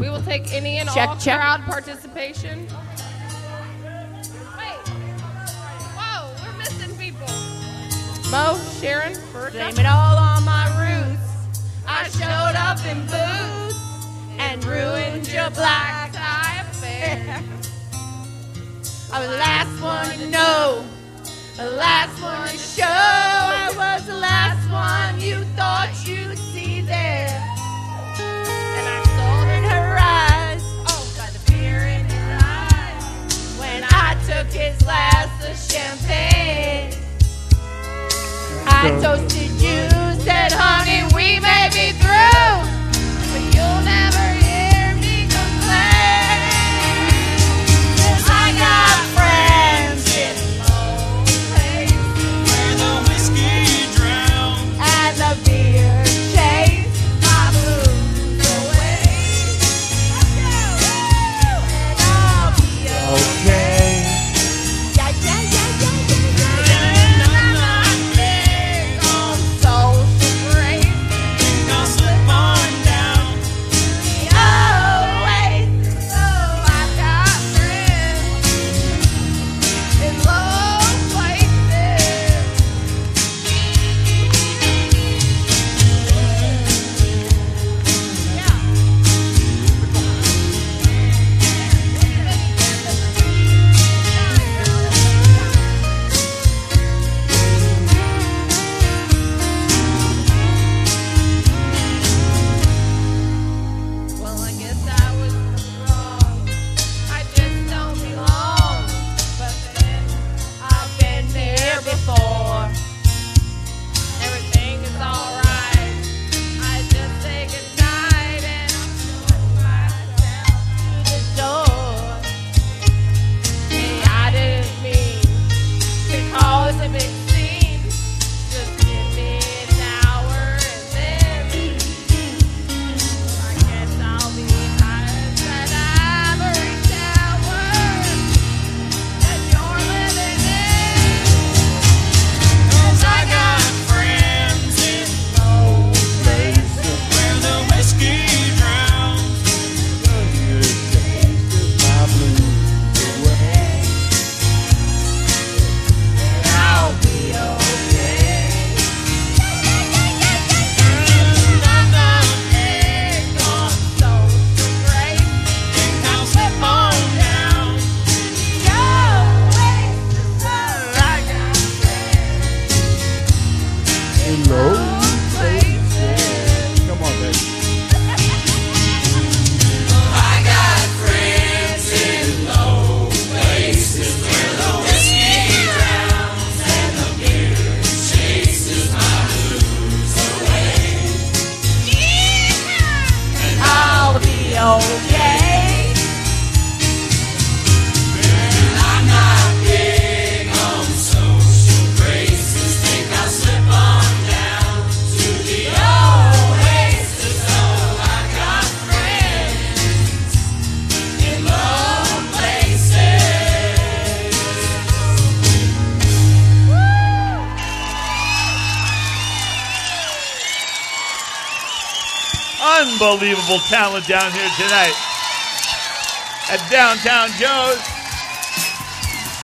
We will take any and Check, all check. crowd participation. Wait. Whoa, we're missing people. Mo, Sharon, Blame it all on my roots. I showed up in boots and ruined your black tie affair. I was the last one to know, the last one to show. I was the last one you thought you'd see there. And I saw it in her eyes, oh, by the fear in his eyes. When I took his glass of champagne, I toasted you, said, honey, we may be through, but you'll never hear me complain. 'Cause I got friends in low places Where the whiskey drowns and the beer chase my blues away. And I'll be okay. Yeah, yeah, yeah, yeah, yeah, yeah. and I'm not big on Social grace. think I'll slip on down. Always, oh, I got friends in low places. well, I guess I was wrong. I just don't belong. But then I've been here before. everything is alright. I just say goodnight and I'll show myself To the door. Hey, I didn't mean to cause a big scene. Just give me an hour and then I guess I'll be honest that ivory tower that you're living in. 'Cause I got friends in Low places. where the whiskey drowns. I'll be okay. And I'm not big on Social grace. think I'll slip on down. Always, oh, I got friends in low places. Come on, baby. I got friends in low places where the whiskey drowns and the beer chases my blues away. I'll be okay. And I'm not big on social graces. Think I'll slip on down to the oasis. Oh, I got friends in low places. Unbelievable talent down here tonight at Downtown Joe's.